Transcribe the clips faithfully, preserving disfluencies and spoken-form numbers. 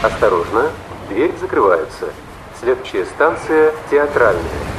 Осторожно, дверь закрывается. Следующая станция Театральная.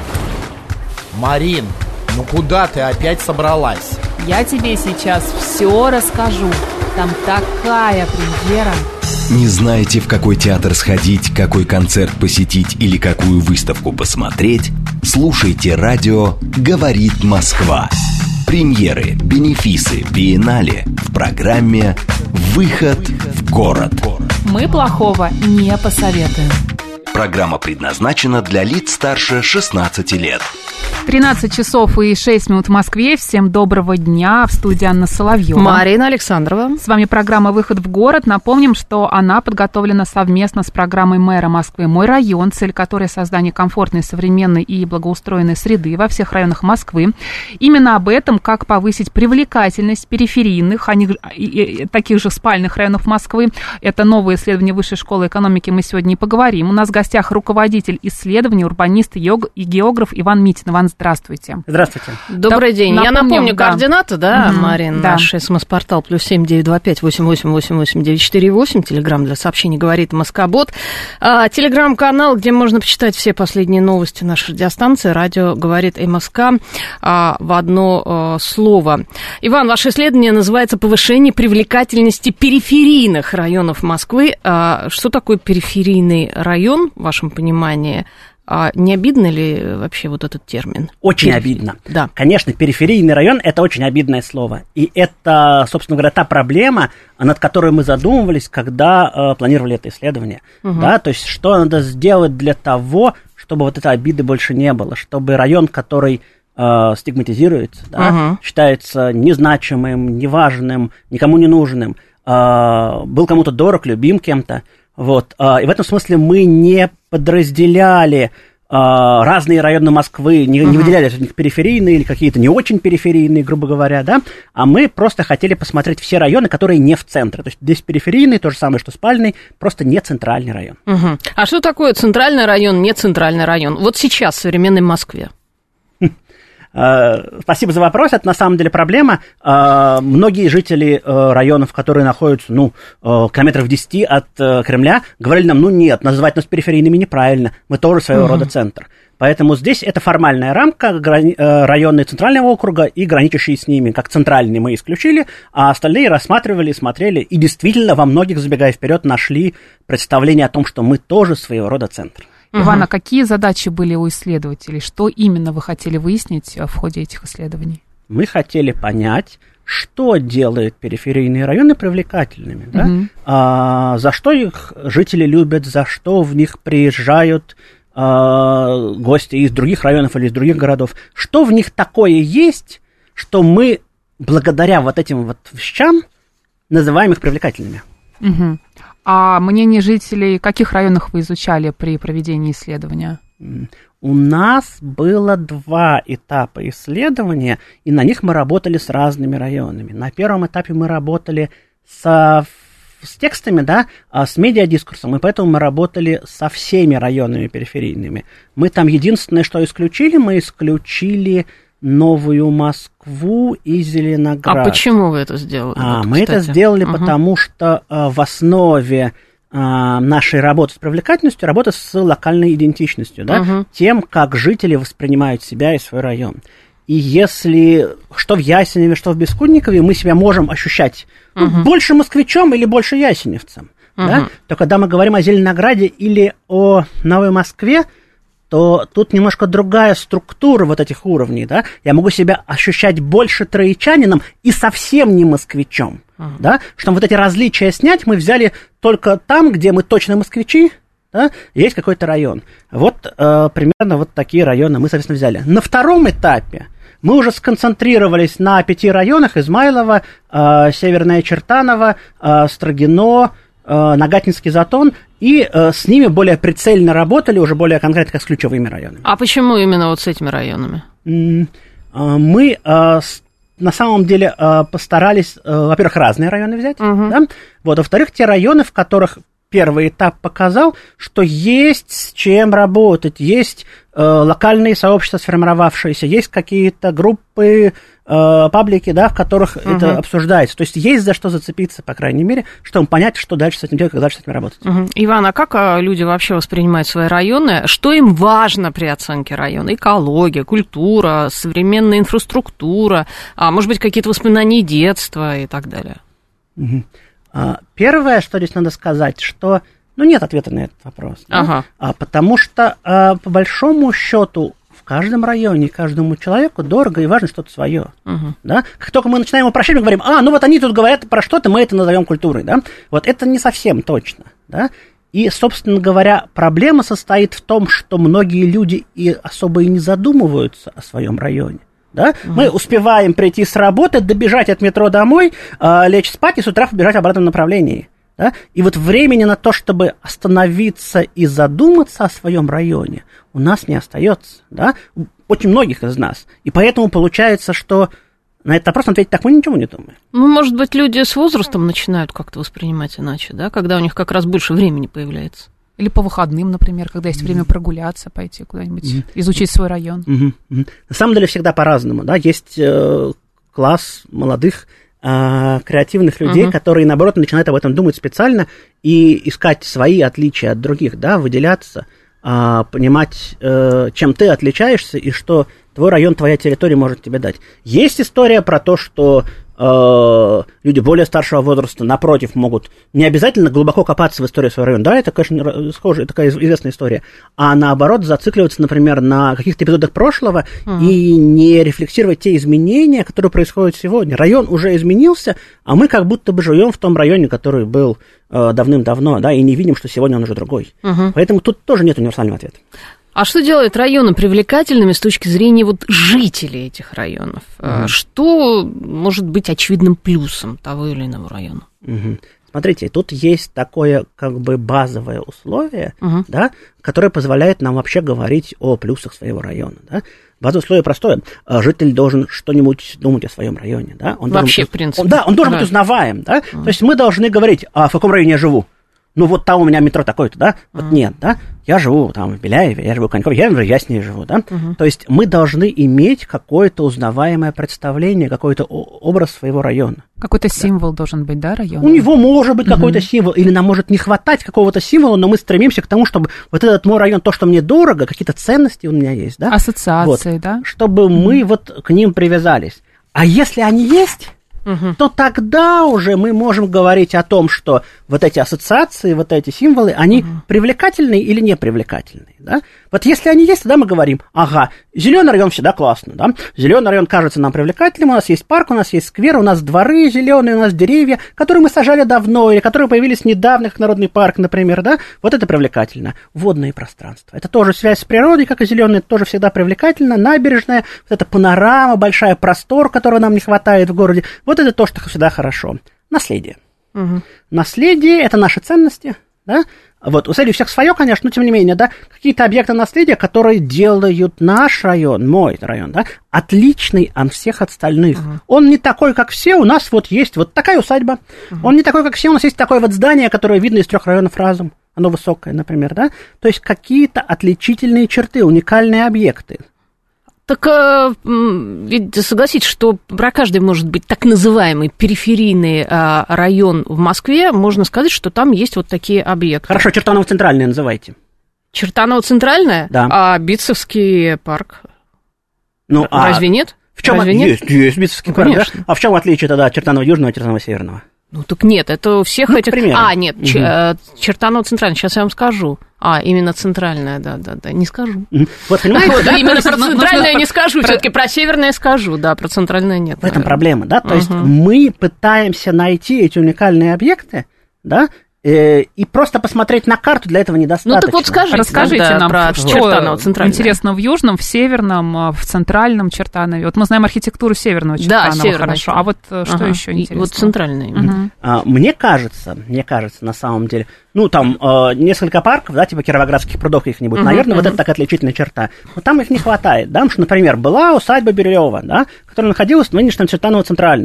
Марин, ну куда ты опять собралась? Я тебе сейчас все расскажу. Там такая премьера. Не знаете, в какой театр сходить, какой концерт посетить или какую выставку посмотреть? Слушайте радио «Говорит Москва». Премьеры, бенефисы, биеннале в программе «Выход в город». Мы плохого не посоветуем. Программа предназначена для лиц старше шестнадцати лет. тринадцать часов и шесть минут в Москве. Всем доброго дня. В студии Анна Соловьева. Марина Александрова. С вами программа «Выход в город». Напомним, что она подготовлена совместно с программой мэра Москвы «Мой район», цель которой создание комфортной, современной и благоустроенной среды во всех районах Москвы. Именно об этом, как повысить привлекательность периферийных, а не, таких же спальных районов Москвы. Это новое исследование Высшей школы экономики. Мы сегодня и поговорим. У нас в гостях руководитель исследований, урбанист и географ Иван Митин. Иван, здравствуйте. Здравствуйте. Добрый да, день. напомним, Я напомню да. координаты, да, угу, Марин, да. наш смс-портал плюс семь девять два пять восемь восемь восемь восемь девять четыре восемь, телеграмм для сообщений «Говорит Москобот», а, телеграм-канал, где можно почитать все последние новости нашей радиостанции, радио «Говорит МСК», а, в одно а, слово. Иван, ваше исследование называется «Повышение привлекательности периферийных районов Москвы». А, что такое периферийный район, в вашем понимании? А не обидно ли вообще вот этот термин? Очень Периф... обидно. Да. Конечно, периферийный район – это очень обидное слово. И это, собственно говоря, та проблема, над которой мы задумывались, когда э, планировали это исследование. Угу. Да? То есть, что надо сделать для того, чтобы вот этой обиды больше не было, чтобы район, который э, стигматизируется, да, угу. считается незначимым, неважным, никому не нужным, э, был кому-то дорог, любим кем-то. Вот. И в этом смысле мы не подразделяли разные районы Москвы, не, uh-huh. не выделяли из них периферийные или какие-то не очень периферийные, грубо говоря, да, а мы просто хотели посмотреть все районы, которые не в центре. То есть здесь периферийный, то же самое, что спальный, просто не центральный район. Uh-huh. А что такое центральный район, не центральный район? Вот сейчас в современной Москве. Спасибо за вопрос. Это на самом деле проблема. Многие жители районов, которые находятся, ну, километров в десяти от Кремля, говорили нам, ну нет, называть нас периферийными неправильно, мы тоже своего uh-huh. рода центр. Поэтому здесь это формальная рамка, районы центрального округа и граничащие с ними, как центральные мы исключили, а остальные рассматривали, смотрели и действительно во многих, забегая вперед, нашли представление о том, что мы тоже своего рода центр. Иван, а какие задачи были у исследователей? Что именно вы хотели выяснить в ходе этих исследований? Мы хотели понять, что делает периферийные районы привлекательными, да? Mm-hmm. а, за что их жители любят, за что в них приезжают а, гости из других районов или из других городов. Что в них такое есть, что мы благодаря вот этим вот вещам называем их привлекательными. Mm-hmm. А мнение жителей каких районах вы изучали при проведении исследования? У нас было два этапа исследования, и на них мы работали с разными районами. На первом этапе мы работали со, с текстами, да, с медиадискурсом, и поэтому мы работали со всеми районами периферийными. Мы там единственное, что исключили, мы исключили Новую Москву и Зеленоград. А почему вы это сделали? А, вот, мы это сделали, угу. потому что а, в основе а, нашей работы с привлекательностью работа с локальной идентичностью, да, угу. тем, как жители воспринимают себя и свой район. И если что в Ясеневе, что в Бескудникове мы себя можем ощущать угу. ну, больше москвичом или больше ясеневцем, угу. да, то когда мы говорим о Зеленограде или о Новой Москве, то тут немножко другая структура вот этих уровней, да, я могу себя ощущать больше троечанином и совсем не москвичом, uh-huh. да, чтобы вот эти различия снять, мы взяли только там, где мы точно москвичи, да, есть какой-то район. Вот э, примерно вот такие районы мы, соответственно, взяли. На втором этапе мы уже сконцентрировались на пяти районах: Измайлово, э, Северное Чертаново, э, Строгино, Нагатинский затон, и э, с ними более прицельно работали, уже более конкретно, как с ключевыми районами. А почему именно вот с этими районами? Mm, э, мы э, с, на самом деле э, постарались, э, во-первых, разные районы взять, uh-huh. да? Вот, во-вторых, те районы, в которых первый этап показал, что есть с чем работать, есть э, локальные сообщества сформировавшиеся, есть какие-то группы, э, паблики, да, в которых uh-huh. это обсуждается. То есть есть за что зацепиться, по крайней мере, чтобы понять, что дальше с этим делать, как дальше с этим работать. Uh-huh. Иван, а как люди вообще воспринимают свои районы? Что им важно при оценке района? Экология, культура, современная инфраструктура, а может быть, какие-то воспоминания детства и так далее? Uh-huh. Первое, что здесь надо сказать, что ну, нет ответа на этот вопрос. Ага. Да? Потому что, по большому счету, в каждом районе, каждому человеку дорого и важно что-то свое. Угу. Да? Как только мы начинаем упрощать, мы говорим, а, ну вот они тут говорят про что-то, мы это назовем культурой. Да? Вот это не совсем точно. Да? И, собственно говоря, проблема состоит в том, что многие люди и особо и не задумываются о своем районе. Да? Mm-hmm. Мы успеваем прийти с работы, добежать от метро домой, э, лечь спать и с утра побежать в обратном направлении. Да? И вот времени на то, чтобы остановиться и задуматься о своем районе, у нас не остается. Да? У очень многих из нас. И поэтому получается, что на этот вопрос ответить так мы ничего не думаем. Ну, может быть, люди с возрастом начинают как-то воспринимать иначе, да? Когда у них как раз больше времени появляется. Или по выходным, например, когда есть время прогуляться, пойти куда-нибудь, mm-hmm. изучить свой район. Mm-hmm. Mm-hmm. На самом деле всегда по-разному. Да? Есть э, класс молодых э, креативных людей, mm-hmm. которые, наоборот, начинают об этом думать специально и искать свои отличия от других, да? Выделяться, э, понимать, э, чем ты отличаешься и что твой район, твоя территория может тебе дать. Есть история про то, что люди более старшего возраста, напротив, могут не обязательно глубоко копаться в историю своего района. Да, это, конечно, схожая, такая известная история. А наоборот, зацикливаться, например, на каких-то эпизодах прошлого uh-huh. и не рефлексировать те изменения, которые происходят сегодня. Район уже изменился, а мы как будто бы живем в том районе, который был э, давным-давно, да, и не видим, что сегодня он уже другой. Uh-huh. Поэтому тут тоже нет универсального ответа. А что делает районы привлекательными с точки зрения вот жителей этих районов? Mm-hmm. Что может быть очевидным плюсом того или иного района? Mm-hmm. Смотрите, тут есть такое как бы базовое условие, mm-hmm. да, которое позволяет нам вообще говорить о плюсах своего района. Да? Базовое условие простое. Житель должен что-нибудь думать о своем районе. Да? Он вообще, быть, в принципе. Он, да, он должен да. быть узнаваем. Да? Mm-hmm. То есть мы должны говорить, а в каком районе я живу. Ну, вот там у меня метро такое-то, да? Вот uh-huh. нет, да? Я живу там в Беляеве, я живу в Конькове, я в Ясне живу, да? Uh-huh. То есть мы должны иметь какое-то узнаваемое представление, какой-то образ своего района. Какой-то да. символ должен быть, да, района? У него может быть uh-huh. какой-то символ, или нам может не хватать какого-то символа, но мы стремимся к тому, чтобы вот этот мой район, то, что мне дорого, какие-то ценности у меня есть, да? Ассоциации, вот, да? Чтобы uh-huh. мы вот к ним привязались. А если они есть... Uh-huh. то тогда уже мы можем говорить о том, что вот эти ассоциации, вот эти символы, они uh-huh. привлекательные или не привлекательные. Да? Вот если они есть, тогда мы говорим, ага, зеленый район всегда классно, да? Зеленый район кажется нам привлекательным, у нас есть парк, у нас есть сквер, у нас дворы зеленые, у нас деревья, которые мы сажали давно, или которые появились недавно, как Народный парк, например, да? Вот это привлекательно. Водные пространства. Это тоже связь с природой, как и зеленый, это тоже всегда привлекательно. Набережная, вот эта панорама, большая простор, которого нам не хватает в городе. Вот это то, что всегда хорошо. Наследие. Угу. Наследие – это наши ценности, да? Вот, у целей у всех свое, конечно, но тем не менее, да, какие-то объекты наследия, которые делают наш район, мой район, да, отличный от всех остальных. Uh-huh. Он не такой, как все, у нас вот есть вот такая усадьба. Uh-huh. Он не такой, как все, у нас есть такое вот здание, которое видно из трех районов разом. Оно высокое, например, да. То есть какие-то отличительные черты, уникальные объекты. Так ведь согласитесь, что про каждый может быть так называемый периферийный район в Москве, можно сказать, что там есть вот такие объекты. Хорошо, Чертаново-Центральное называйте. Чертаново-Центральное? Да. А Битцевский парк? Ну, разве а нет? В чем разве есть, нет? есть Битцевский ну, парк, конечно. Да? А в чем отличие тогда от Чертаново-Южного и Чертаново-Северного? Ну, так нет, это у всех ну, этих... примерно. А, нет, угу. Чертаново-Центральное, сейчас я вам скажу. А, именно центральное, да-да-да, не скажу. Вот, понимаете? Вот, именно про центральное не скажу, все-таки про северное скажу, да, про центральное нет. В этом проблема, да, то есть мы пытаемся найти эти уникальные объекты, да, и просто посмотреть на карту для этого недостаточно. Ну так вот скажите, расскажите да, нам, про что Чертаново-Центральное. Интересно в Южном, в Северном, в Центральном Чертанове. Вот мы знаем архитектуру Северного Чертанова, да, хорошо. А вот что ага. еще интересно? Вот Центральное. Угу. А, мне кажется, мне кажется, на самом деле, ну там э, несколько парков, да, типа Кировоградских прудов каких-нибудь, угу, наверное, угу. вот это такая отличительная черта. Но там их не хватает, да, потому что, например, была усадьба Бирюлева, да, которая находилась в нынешнем Чертаново-Центральном.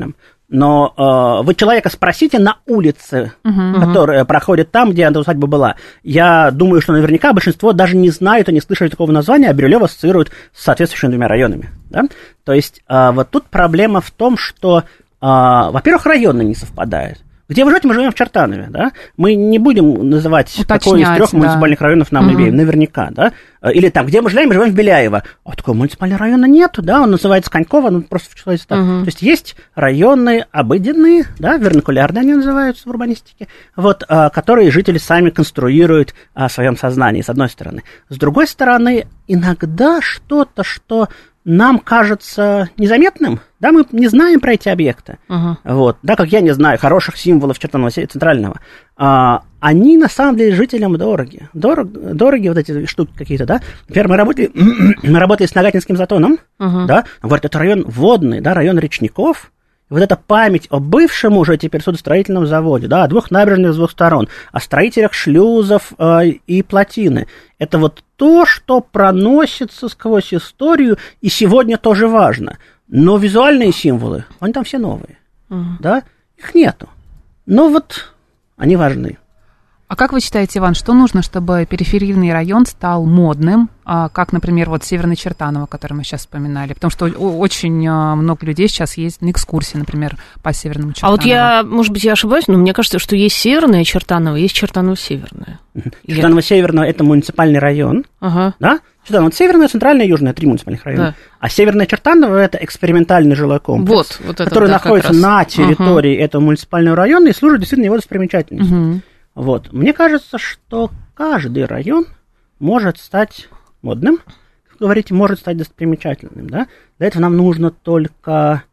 Но э, вы человека спросите на улице, uh-huh. которая проходит там, где эта усадьба была. Я думаю, что наверняка большинство даже не знают и не слышали такого названия, а Бирюлево ассоциируют с соответствующими двумя районами. Да? То есть э, вот тут проблема в том, что, э, во-первых, районы не совпадают. Где вы живете, мы живем в Чертанове, да? Мы не будем называть, уточнять, какой из трех да. муниципальных районов нам угу. имеем, наверняка, да? Или там, где мы живем, мы живем в Беляево. А такого муниципального района нету, да? Он называется Коньково, ну, просто в человеке так. Угу. То есть есть районы обыденные, да, вернакулярные они называются в урбанистике, вот, которые жители сами конструируют в своем сознании, с одной стороны. С другой стороны, иногда что-то, что нам кажется незаметным, да, мы не знаем про эти объекты, uh-huh. вот, да, как я не знаю хороших символов Чертанова центрального, а, они на самом деле жителям дороги, Дорог, дороги вот эти штуки какие-то, да, например, мы работали, мы работали с Нагатинским затоном, uh-huh. да, говорят, это район водный, да, район речников. Вот эта память о бывшем уже теперь судостроительном заводе, да, о двух набережных с двух сторон, о строителях шлюзов э, и плотины. Это вот то, что проносится сквозь историю, и сегодня тоже важно. Но визуальные символы, они там все новые, uh-huh. да, их нету. Но вот они важны. А как вы считаете, Иван, что нужно, чтобы периферийный район стал модным, как, например, вот Северный Чертаново, который мы сейчас вспоминали? Потому что очень много людей сейчас ездят на экскурсии, например, по Северному Чертаново. А вот я, может быть, я ошибаюсь, но мне кажется, что есть Северное Чертаново, есть Чертаново-Северное. Чертаново-Северное – это муниципальный район, ага. да? Чертаново, Северное, Центральное, Южное – три муниципальных района. Да. А Северное Чертаново – это экспериментальный жилой комплекс, вот, вот это, который да, находится на территории uh-huh. этого муниципального района и служит действительно его достопримечательностью. Uh-huh. Вот. Мне кажется, что каждый район может стать модным, как говорите, может стать достопримечательным. Да? Для этого нам нужно только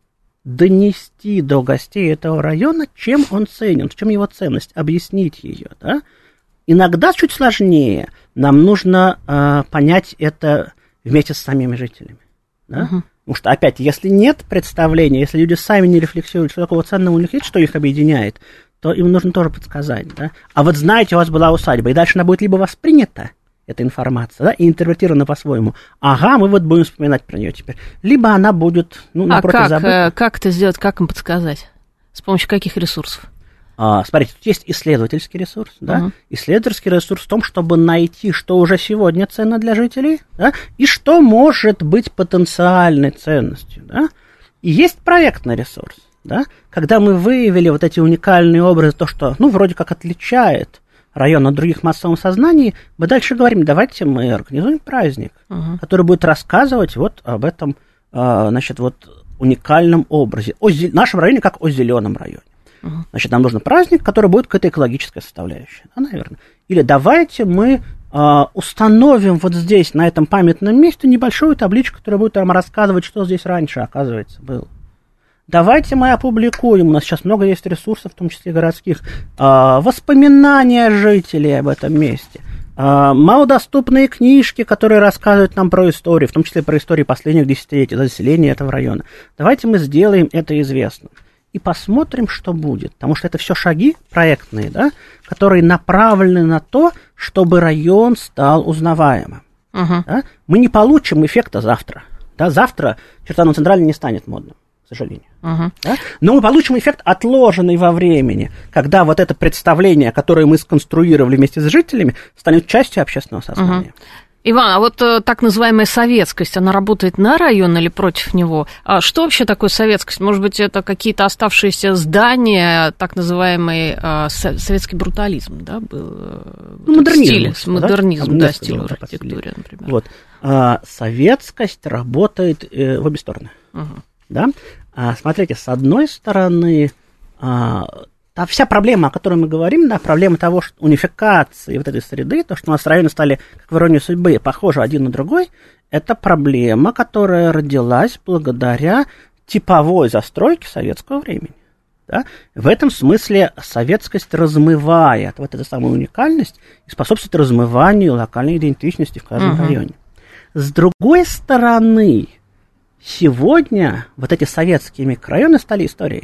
донести до гостей этого района, чем он ценен, в чем его ценность, объяснить ее. Да? Иногда чуть сложнее. Нам нужно э, понять это вместе с самими жителями. Да? Uh-huh. Потому что, опять, если нет представления, если люди сами не рефлексируют, что такого ценного у них есть, что их объединяет, то им нужно тоже подсказать, да. А вот знаете, у вас была усадьба, и дальше она будет либо воспринята, эта информация, да, и интерпретирована по-своему. Ага, мы вот будем вспоминать про нее теперь. Либо она будет, ну, напротив, а как, забыта. как это сделать, как им подсказать? С помощью каких ресурсов? А, смотрите, тут есть исследовательский ресурс, да. Uh-huh. Исследовательский ресурс в том, чтобы найти, что уже сегодня ценно для жителей, да, и что может быть потенциальной ценностью, да. И есть проектный ресурс. Да? Когда мы выявили вот эти уникальные образы, то, что, ну, вроде как отличает район от других в массовом сознании, мы дальше говорим, давайте мы организуем праздник, uh-huh. который будет рассказывать вот об этом, значит, вот уникальном образе, о зе... нашем районе как о зеленом районе. Uh-huh. Значит, нам нужен праздник, который будет какая-то экологическая составляющая, да, наверное. Или давайте мы установим вот здесь, на этом памятном месте, небольшую табличку, которая будет нам рассказывать, что здесь раньше, оказывается, было. Давайте мы опубликуем, у нас сейчас много есть ресурсов, в том числе городских, воспоминания жителей об этом месте, малодоступные книжки, которые рассказывают нам про историю, в том числе про историю последних десятилетий заселения этого района. Давайте мы сделаем это известным и посмотрим, что будет, потому что это все шаги проектные, да, которые направлены на то, чтобы район стал узнаваемым. Uh-huh. Да? Мы не получим эффекта завтра. Да? Завтра Чертаново Центральное не станет модным, к сожалению. Uh-huh. Да? Но мы получим эффект, отложенный во времени, когда вот это представление, которое мы сконструировали вместе с жителями, станет частью общественного сознания. Uh-huh. Иван, а вот э, так называемая советскость, она работает на район или против него? А что вообще такое советскость? Может быть, это какие-то оставшиеся здания, так называемый э, советский брутализм, да, был? Ну, модернизм. Стиль, да? модернизм, да, да, стиль в архитектуре, например. Вот. А, советскость работает э, в обе стороны. Uh-huh. Да? А, смотрите, с одной стороны... А, А вся проблема, о которой мы говорим, да, проблема того, что унификации вот этой среды, то, что у нас районы стали, как в иронии судьбы, похожи один на другой, это проблема, которая родилась благодаря типовой застройке советского времени. Да? В этом смысле советскость размывает вот эту самую уникальность и способствует размыванию локальной идентичности в каждом uh-huh. районе. С другой стороны, сегодня вот эти советские микрорайоны стали историей.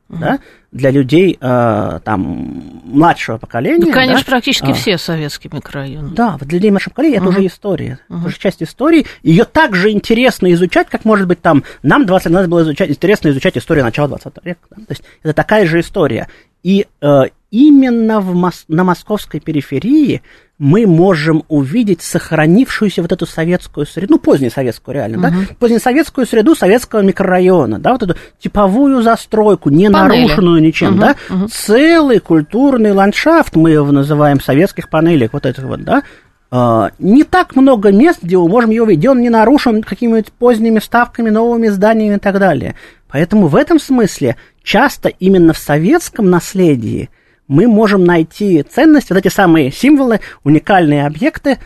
Uh-huh. Да, для людей э, там, младшего поколения. Ну, конечно, да, практически а, все советские микрорайоны. Да, для людей младшего поколения uh-huh. это уже история, uh-huh. это уже часть истории. Ее также интересно изучать, как, может быть, там, нам двадцать лет назад было изучать, интересно изучать историю начала двадцатого века. Да? То есть это такая же история. И э, именно в мос- на московской периферии мы можем увидеть сохранившуюся вот эту советскую среду, ну, позднесоветскую реально, uh-huh. да, позднесоветскую среду советского микрорайона, да, вот эту типовую застройку, не панели. Нарушенную ничем, uh-huh. да, uh-huh. целый культурный ландшафт, мы его называем советских панелек, вот это вот, да, Uh, не так много мест, где мы можем ее увидеть, где он не нарушен какими-нибудь поздними ставками, новыми зданиями и так далее. Поэтому в этом смысле часто именно в советском наследии мы можем найти ценность, вот эти самые символы, уникальные объекты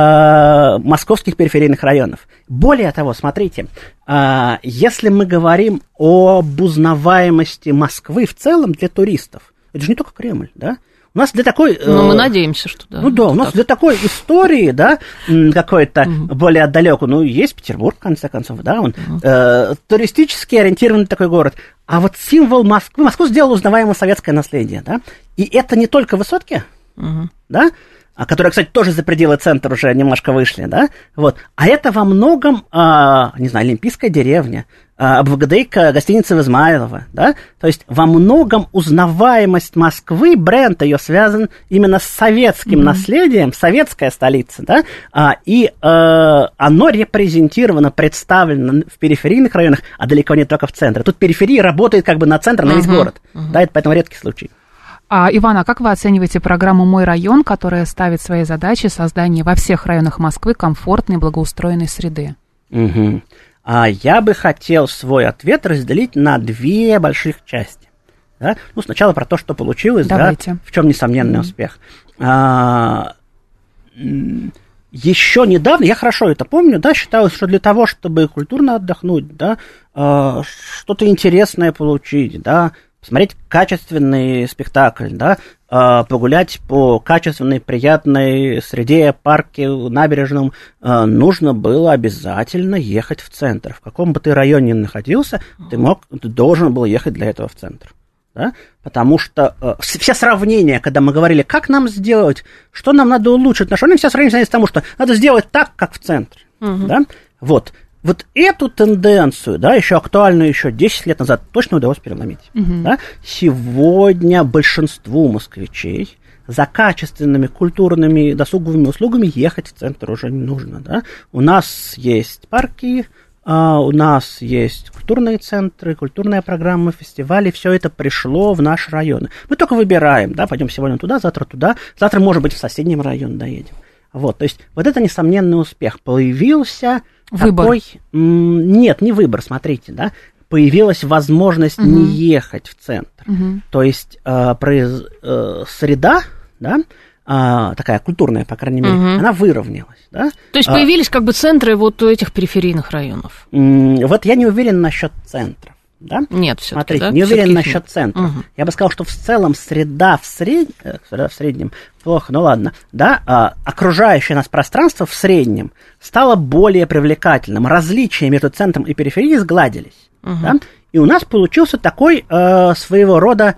uh, московских периферийных районов. Более того, смотрите, uh, если мы говорим об узнаваемости Москвы в целом для туристов, это же не только Кремль, да? У нас для такой... Ну, мы надеемся, что да. Ну да, у нас так. Для такой истории, да, какой-то угу. более отдалекой, ну, есть Петербург, в конце концов, да, он угу. э, туристически ориентированный такой город. А вот символ Москвы, Москву сделало узнаваемое советское наследие, да, и это не только высотки, угу. да, которые, кстати, тоже за пределы центра уже немножко вышли, да, вот, а это во многом, а, не знаю, Олимпийская деревня, обвгдейка гостиница в Измайлово, да, то есть во многом узнаваемость Москвы, бренд ее связан именно с советским mm-hmm. наследием, советская столица, да, а, и а, оно репрезентировано, представлено в периферийных районах, а далеко не только в центре. Тут периферия работает как бы на центр, на весь mm-hmm. город, mm-hmm. да, это поэтому редкий случай. А, Ивана, как вы оцениваете программу «Мой район», которая ставит своей задачей создание во всех районах Москвы комфортной и благоустроенной среды? Угу. А я бы хотел свой ответ разделить на две больших части. Да? Ну, сначала про то, что получилось, да, в чем несомненный mm-hmm. успех. А, еще недавно, я хорошо это помню, да, считалось, что для того, чтобы культурно отдохнуть, да, а, что-то интересное получить, да, посмотреть качественный спектакль, да, э, погулять по качественной, приятной среде, парке, набережном, э, нужно было обязательно ехать в центр. В каком бы ты районе ни находился, ты мог, ты должен был ехать для этого в центр. Да? Потому что э, все сравнения, когда мы говорили, как нам сделать, что нам надо улучшить, наши все сравнения связаны с тому, что надо сделать так, как в центре. Uh-huh. Да? Вот. Вот эту тенденцию, да, еще актуальную еще десять лет назад, точно удалось переломить. Uh-huh. Да? Сегодня большинству москвичей за качественными культурными досуговыми услугами ехать в центр уже не нужно. Да? У нас есть парки, а, у нас есть культурные центры, культурная программа, фестивали, все это пришло в наши районы. Мы только выбираем, да, пойдем сегодня туда, завтра туда, завтра, может быть, в соседнем районе доедем. Вот, то есть вот это несомненный успех. Появился выбор. Такой... М- нет, не выбор, смотрите, да. Появилась возможность угу. не ехать в центр. Угу. То есть э, произ... э, среда, да, э, такая культурная, по крайней мере, угу. она выровнялась. Да? То есть появились а, как бы центры вот у этих периферийных районов? М- вот я не уверен насчет центров. Да? Нет, все-таки, смотрите, да? не уверен все-таки насчет центра. Угу. Я бы сказал, что в целом среда в, сред... среда в среднем, плохо, ну ладно, да, а, окружающее нас пространство в среднем стало более привлекательным. Различия между центром и периферией сгладились. Угу. Да? И у нас получился такой э, своего рода,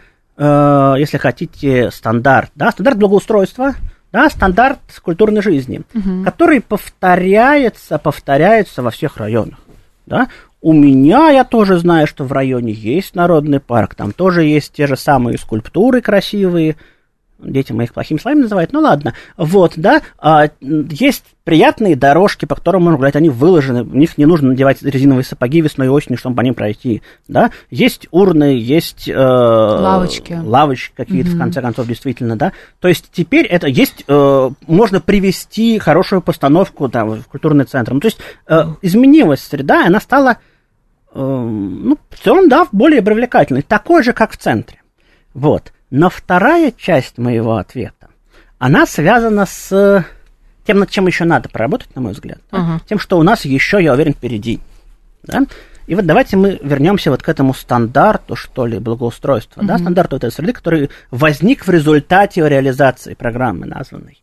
э, если хотите, стандарт, да, стандарт благоустройства, да, стандарт культурной жизни, угу. который повторяется, повторяется во всех районах. Да? У меня, я тоже знаю, что в районе есть народный парк, там тоже есть те же самые скульптуры красивые, дети моих плохими словами называют, ну ладно, вот, да, а, есть приятные дорожки, по которым можно гулять, они выложены, в них не нужно надевать резиновые сапоги весной и осенью, чтобы по ним пройти, да, есть урны, есть э, лавочки, лавочки какие-то, mm-hmm. в конце концов, действительно, да, то есть теперь это есть, э, можно привести хорошую постановку, да, в культурный центр, ну, то есть э, изменилась среда, она стала, э, ну, в целом, да, более привлекательной, такой же, как в центре, вот. Но вторая часть моего ответа, она связана с тем, над чем еще надо поработать, на мой взгляд. Uh-huh. Да? Тем, что у нас еще, я уверен, впереди. Да? И вот давайте мы вернемся вот к этому стандарту, что ли, благоустройства. Uh-huh. Да? Стандарту этой среды, который возник в результате реализации программы названной.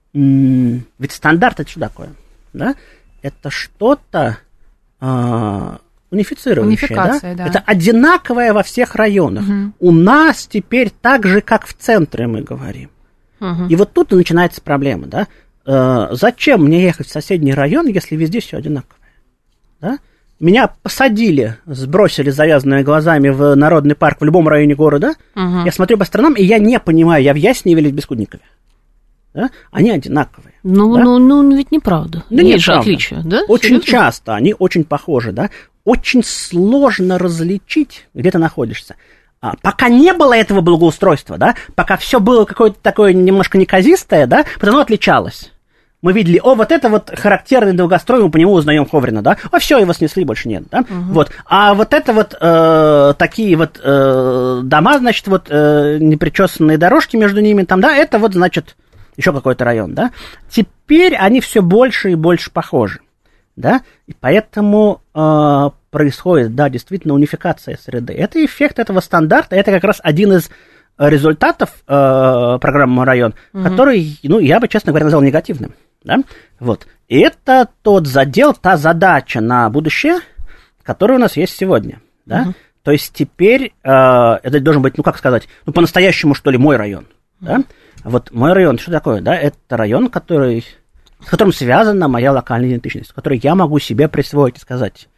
М-м, ведь стандарт — это что такое? Да? Это что-то, э- унифицирующая. Унификация, да? Да? Это одинаковое во всех районах. Угу. У нас теперь так же, как в центре, мы говорим. Угу. И вот тут и начинается проблема. Да? Э, зачем мне ехать в соседний район, если везде все одинаковое? Да? Меня посадили, сбросили завязанными глазами в народный парк в любом районе города. Угу. Я смотрю по сторонам, и я не понимаю, я в Ясеневе или в Бескудникове. Да? Они одинаковые. Ну, да? ну, ну, ведь неправда. Да есть нет, же правда. Отличия, да? Очень Серьезно? часто они очень похожи, да. Очень сложно различить, где ты находишься. А, пока не было этого благоустройства, да, пока все было какое-то такое немножко неказистое, да, вот оно отличалось. Мы видели, о, вот это вот характерный долгострой, мы по нему узнаем Ховрина, да, о, все, его снесли, больше нет, да, угу. Вот, а вот это вот э, такие вот э, дома, значит, вот э, непричесанные дорожки между ними, там, да, это вот, значит, еще какой-то район, да, теперь они все больше и больше похожи, да, и поэтому э, происходит, да, действительно, унификация среды. Это эффект этого стандарта, это как раз один из результатов э, программы «Мой район», угу. который, ну, я бы, честно говоря, назвал негативным. Да? Вот. И это тот задел, та задача на будущее, которая у нас есть сегодня. Да? Угу. То есть теперь э, это должен быть, ну, как сказать, ну, по-настоящему, что ли, мой район. Угу. Да? Вот мой район, что такое? Да? Это район, который, с которым связана моя локальная идентичность, который я могу себе присвоить и сказать,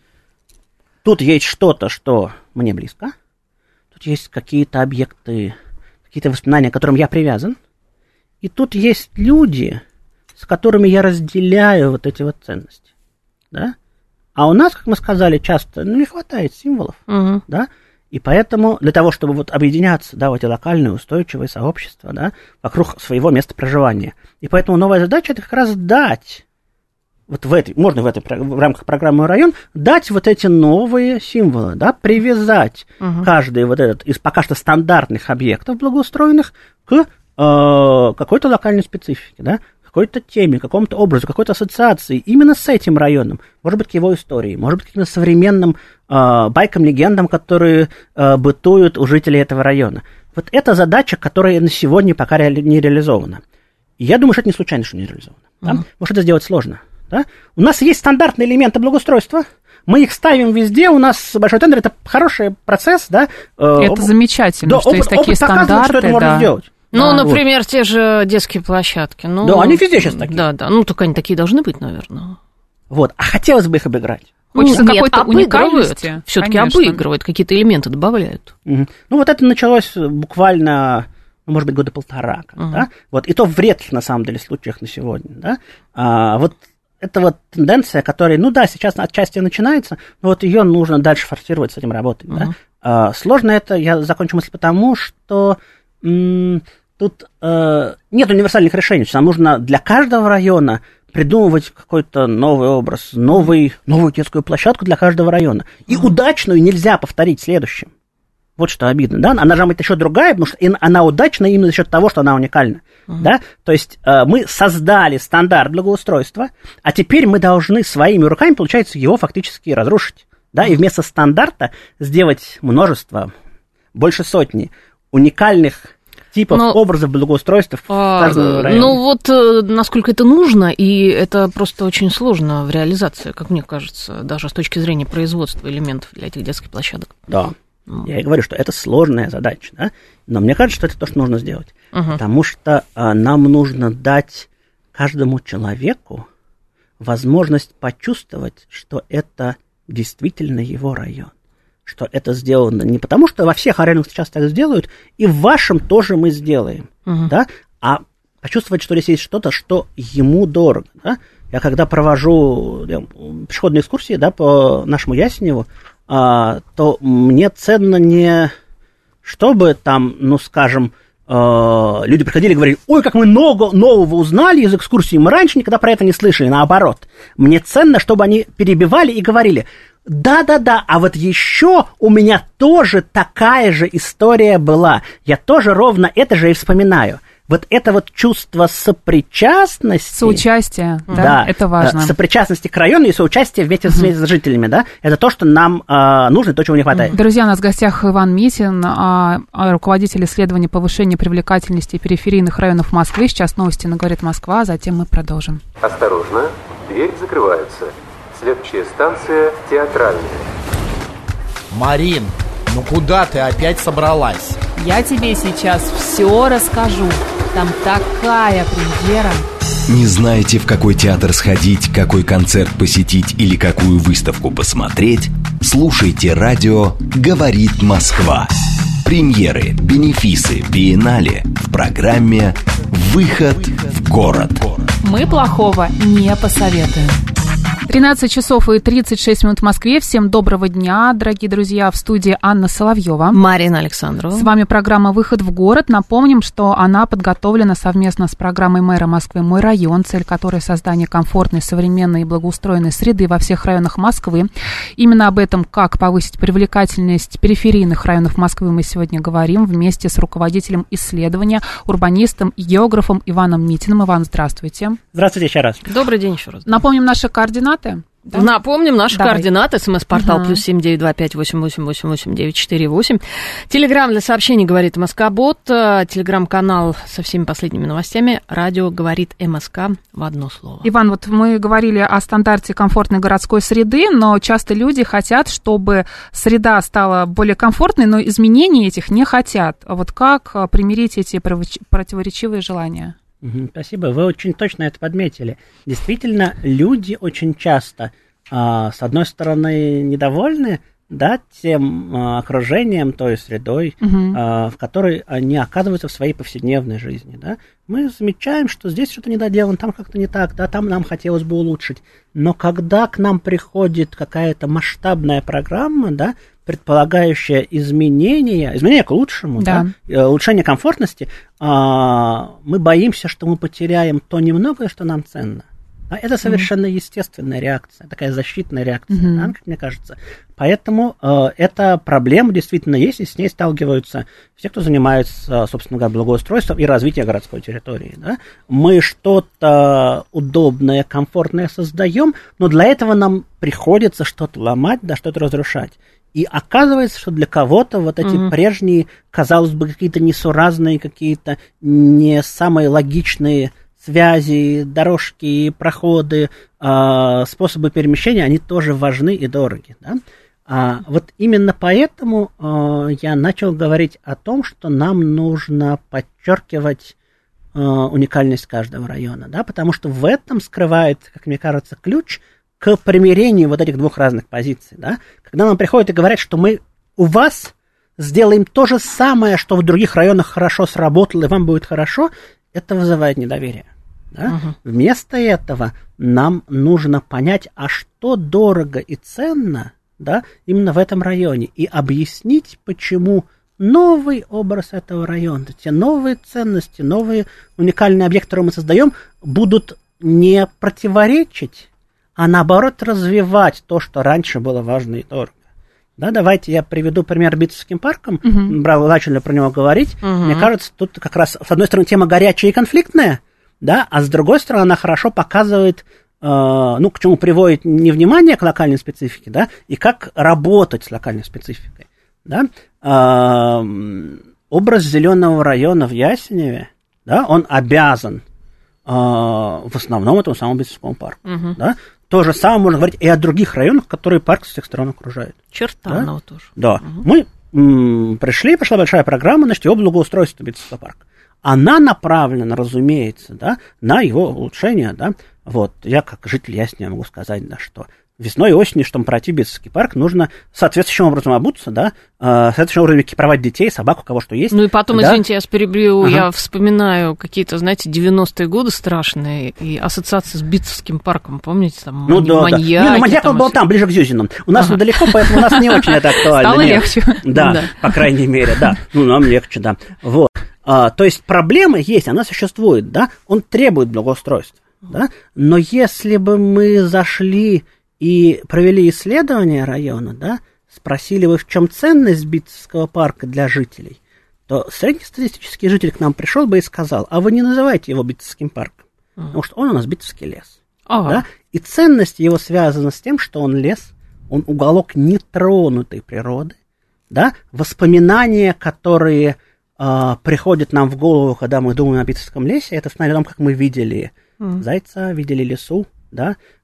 тут есть что-то, что мне близко, тут есть какие-то объекты, какие-то воспоминания, к которым я привязан, и тут есть люди, с которыми я разделяю вот эти вот ценности, да? А у нас, как мы сказали, часто ну, не хватает символов, угу. да? И поэтому для того, чтобы вот объединяться, да, в эти локальные устойчивые сообщества, да, вокруг своего места проживания. И поэтому новая задача – это как раз дать, вот в этой, можно в, этой, в рамках программы «Район», дать вот эти новые символы, да, привязать угу. каждый вот этот из пока что стандартных объектов благоустроенных к э, какой-то локальной специфике, да, какой-то теме, какому-то образу, какой-то ассоциации именно с этим районом, может быть, к его истории, может быть, к каким-то современным э, байкам, легендам, которые э, бытуют у жителей этого района. Вот это задача, которая на сегодня пока ре- не реализована. И я думаю, что это не случайно, что не реализовано. Mm-hmm. Да? Потому что это сделать сложно. Да? У нас есть стандартные элементы благоустройства, мы их ставим везде, у нас большой тендер, это хороший процесс. Да? Это э, замечательно, да, что опыт, есть такие опыт стандарты. Показывает, что это да. можно сделать. Ну, да, например, вот. те же детские площадки. Ну, да, они везде сейчас такие. Да, да. Ну, только они такие должны быть, наверное. Вот. А хотелось бы их обыграть. Хочется ну, какой-то уникальности. Все-таки обыгрывают, какие-то элементы добавляют. Угу. Ну, вот это началось буквально, ну, может быть, года полтора. Угу. Да? Вот. И то в редких, на самом деле, случаях на сегодня. Да? А, вот это вот тенденция, которая, ну да, сейчас отчасти начинается, но вот ее нужно дальше форсировать, с этим работать. Угу. Да? А, сложно это, я закончу мысль потому, что... М- Тут э, нет универсальных решений, нам нужно для каждого района придумывать какой-то новый образ, новый, новую детскую площадку для каждого района. И mm-hmm. удачную нельзя повторить следующим. Вот что обидно, да? Она должна быть еще другая, потому что она удачна именно за счет того, что она уникальна. Mm-hmm. Да? То есть э, мы создали стандарт благоустройства, а теперь мы должны своими руками, получается, его фактически разрушить. Да? Mm-hmm. И вместо стандарта сделать множество, больше сотни уникальных типов, но, образов благоустройства в каждом районе. Ну вот, насколько это нужно, и это просто очень сложно в реализации, как мне кажется, даже с точки зрения производства элементов для этих детских площадок. Да, mm. я и говорю, что это сложная задача, да? Но мне кажется, что это то, что нужно сделать, uh-huh. потому что а, нам нужно дать каждому человеку возможность почувствовать, что это действительно его район. Что это сделано не потому, что во всех районах сейчас так сделают, и в вашем тоже мы сделаем, uh-huh. да, а почувствовать, что здесь есть что-то, что ему дорого. Да? Я когда провожу я, пешеходные экскурсии, да, по нашему Ясеневу, а, то мне ценно не чтобы там, ну, скажем, а, люди приходили и говорили, ой, как мы много нового узнали из экскурсии, мы раньше никогда про это не слышали, наоборот. Мне ценно, чтобы они перебивали и говорили, да-да-да, а вот еще у меня тоже такая же история была. Я тоже ровно это же и вспоминаю. Вот это вот чувство сопричастности... Соучастия, да, да, это важно. Сопричастности к району и соучастия вместе uh-huh. с жителями, да, это то, что нам э, нужно, то, чего не хватает. Друзья, у нас в гостях Иван Митин, э, руководитель исследования повышения привлекательности периферийных районов Москвы. Сейчас новости на «Говорит Москва», а затем мы продолжим. Осторожно, дверь закрывается. Следующая станция Театральная. Марин, ну куда ты опять собралась? Я тебе сейчас все расскажу. Там такая премьера. Не знаете, в какой театр сходить, какой концерт посетить или какую выставку посмотреть? Слушайте радио «Говорит Москва». Премьеры, бенефисы, биеннале в программе «Выход в город». Мы плохого не посоветуем. тринадцать часов и тридцать шесть минут в Москве. Всем доброго дня, дорогие друзья. В студии Анна Соловьева. Марина Александрова. С вами программа «Выход в город». Напомним, что она подготовлена совместно с программой мэра Москвы «Мой район», цель которой создание комфортной, современной и благоустроенной среды во всех районах Москвы. Именно об этом, как повысить привлекательность периферийных районов Москвы, мы сегодня говорим вместе с руководителем исследования, урбанистом и географом Иваном Митиным. Иван, здравствуйте. Здравствуйте еще раз. Добрый день еще раз. Напомним наши координаты. Да? Напомним наши Давай. координаты. СМС-портал Угу. плюс семь девять два пять восемь восемь восемь восемь девять четыре восемь. Телеграм для сообщений «Говорит МСК-бот». Телеграм-канал со всеми последними новостями. Радио «Говорит МСК» в одно слово. Иван, вот мы говорили о стандарте комфортной городской среды, но часто люди хотят, чтобы среда стала более комфортной, но изменений этих не хотят. Вот как примирить эти противоречивые желания? Спасибо, вы очень точно это подметили. Действительно, люди очень часто, а, с одной стороны, недовольны, да, тем а, окружением, той средой, угу. а, в которой они оказываются в своей повседневной жизни. Да. Мы замечаем, что здесь что-то недоделано, там как-то не так, да, там нам хотелось бы улучшить. Но когда к нам приходит какая-то масштабная программа, да, предполагающая изменения, изменения к лучшему, да. Да, улучшение комфортности, а, мы боимся, что мы потеряем то немногое, что нам ценно. А это совершенно mm-hmm. естественная реакция, такая защитная реакция, mm-hmm. да, как мне кажется. Поэтому э, эта проблема действительно есть, и с ней сталкиваются все, кто занимается, собственно говоря, благоустройством и развитием городской территории. Да. Мы что-то удобное, комфортное создаем, но для этого нам приходится что-то ломать, да, что-то разрушать. И оказывается, что для кого-то вот эти mm-hmm. прежние, казалось бы, какие-то несуразные, какие-то не самые логичные связи, дорожки, проходы, э, способы перемещения, они тоже важны и дороги. Да? А, вот именно поэтому э, я начал говорить о том, что нам нужно подчеркивать э, уникальность каждого района, да? Потому что в этом скрывает, как мне кажется, ключ к примирению вот этих двух разных позиций. Да? Когда нам приходят и говорят, что мы у вас сделаем то же самое, что в других районах хорошо сработало, и вам будет хорошо, это вызывает недоверие. Да? Uh-huh. Вместо этого нам нужно понять, а что дорого и ценно, да, именно в этом районе, и объяснить, почему новый образ этого района, те новые ценности, новые уникальные объекты, которые мы создаем, будут не противоречить, а наоборот развивать то, что раньше было важно и дорого. Да, давайте я приведу пример Битцевским парком. Uh-huh. Начали про него говорить. Uh-huh. Мне кажется, тут как раз, с одной стороны, тема горячая и конфликтная, да, а с другой стороны, она хорошо показывает, э, ну, к чему приводит не внимание к локальной специфике, да, и как работать с локальной спецификой. Да. Э, образ зеленого района в Ясеневе, да, он обязан э, в основном этому самому Битцевскому парку. Uh-huh. Да. То же самое можно говорить и о других районах, которые парк с всех сторон окружают. Чертаново да? тоже. Да. Угу. Мы м, пришли, пошла большая программа, значит, его благоустройство Битцевского парка. Она направлена, разумеется, да, на его улучшение. Да. Вот, я как житель Ясенева могу сказать, да, что весной и осенью, чтобы пройти Битцевский парк, нужно соответствующим образом обуться, да, соответствующим образом экипировать детей, собак, у кого что есть. Ну и потом, да. извините, я вас перебью, ага. я вспоминаю какие-то, знаете, девяностые годы страшные, и ассоциации с Битцевским парком, помните, там, ну, мани- да, маньяки. Да. Не, ну, маньяков был там, ближе к Зюзинам. У нас ага. недалеко, поэтому у нас не очень это актуально. Стало легче. Да, по крайней мере, да. Ну, нам легче, да. Вот. То есть проблема есть, она существует, да, он требует благоустройства, да, но если бы мы зашли и провели исследование района, да, спросили бы, в чем ценность Битцевского парка для жителей, то среднестатистический житель к нам пришел бы и сказал, а вы не называйте его Битцевским парком, uh-huh. потому что он у нас Битцевский лес. Uh-huh. Да? И ценность его связана с тем, что он лес, он уголок нетронутой природы, да, воспоминания, которые э, приходят нам в голову, когда мы думаем о Битцевском лесе, это вспоминаем о том, как мы видели uh-huh. зайца, видели лису, да,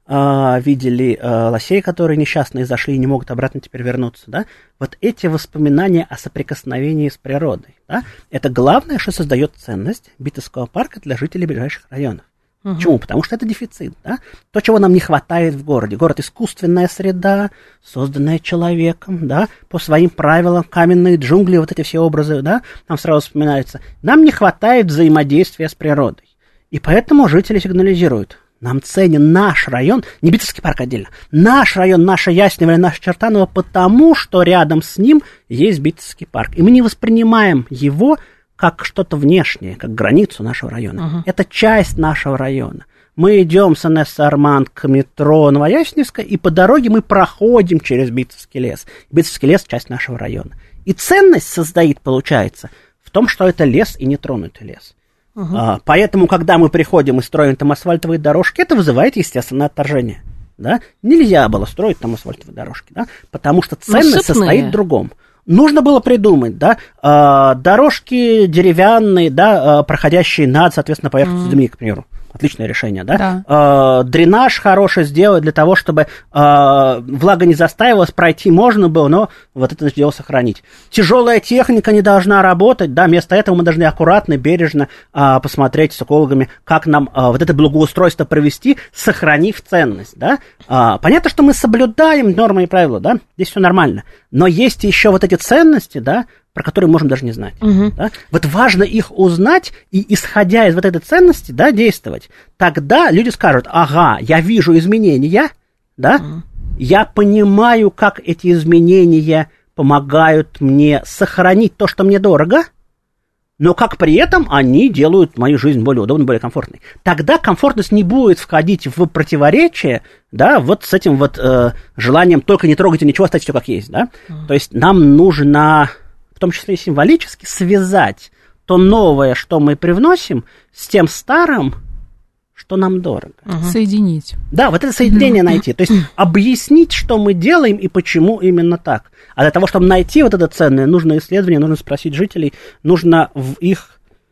э, видели э, лосей, которые несчастные зашли и не могут обратно теперь вернуться, да, вот эти воспоминания о соприкосновении с природой, да, это главное, что создает ценность Битцевского парка для жителей ближайших районов. Uh-huh. Почему? Потому что это дефицит, да? То, чего нам не хватает в городе. Город — искусственная среда, созданная человеком, да, по своим правилам, каменные джунгли, вот эти все образы, да, нам сразу вспоминаются. Нам не хватает взаимодействия с природой. И поэтому жители сигнализируют. Нам ценен наш район, не Битцевский парк отдельно, наш район, наша Яснево или наша Чертаново, потому что рядом с ним есть Битцевский парк. И мы не воспринимаем его как что-то внешнее, как границу нашего района. Uh-huh. Это часть нашего района. Мы идем с Энесса-Арманд к метро Новоясневска, и по дороге мы проходим через Битцевский лес. Битцевский лес — часть нашего района. И ценность состоит, получается, в том, что это лес и нетронутый лес. Uh-huh. А, поэтому, когда мы приходим и строим там асфальтовые дорожки, это вызывает, естественно, отторжение. Да? Нельзя было строить там асфальтовые дорожки, да? Потому что ценность состоит в другом. Нужно было придумать, да, э, дорожки деревянные, да, э, проходящие над, соответственно, поверхностью mm. земли, к примеру. Отличное решение, да? Да. Э, дренаж хороший сделать для того, чтобы э, влага не застаивалась, пройти можно было, но вот это дело сохранить. Тяжелая техника не должна работать, да, вместо этого мы должны аккуратно, бережно э, посмотреть с экологами, как нам э, вот это благоустройство провести, сохранив ценность, да? Э, понятно, что мы соблюдаем нормы и правила, да, здесь все нормально, но есть еще вот эти ценности, да, про которые можем даже не знать. Uh-huh. Да? Вот важно их узнать и, исходя из вот этой ценности, да, действовать. Тогда люди скажут: ага, я вижу изменения, да, uh-huh. я понимаю, как эти изменения помогают мне сохранить то, что мне дорого, но как при этом они делают мою жизнь более удобной, более комфортной. Тогда комфортность не будет входить в противоречие, да, вот с этим вот э, желанием только не трогать и ничего, оставить все как есть, да. Uh-huh. То есть нам нужно, в том числе и символически, связать то новое, что мы привносим, с тем старым, что нам дорого. Угу. Соединить. Да, вот это соединение найти. То есть объяснить, что мы делаем и почему именно так. А для того, чтобы найти вот это ценное, нужно исследование, нужно спросить жителей, нужно в их